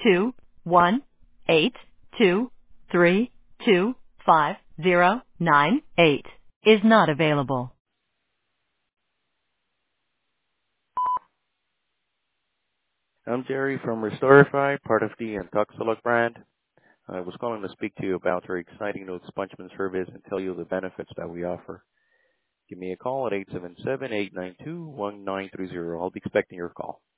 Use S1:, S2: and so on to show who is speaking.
S1: 218232598 is not available.
S2: I'm Jerry from Restorify, part of the Intoxilog brand. I was calling to speak to you about our exciting new expungement service and tell you the benefits that we offer. Give me a call at 877-892-1930. I'll be expecting your call.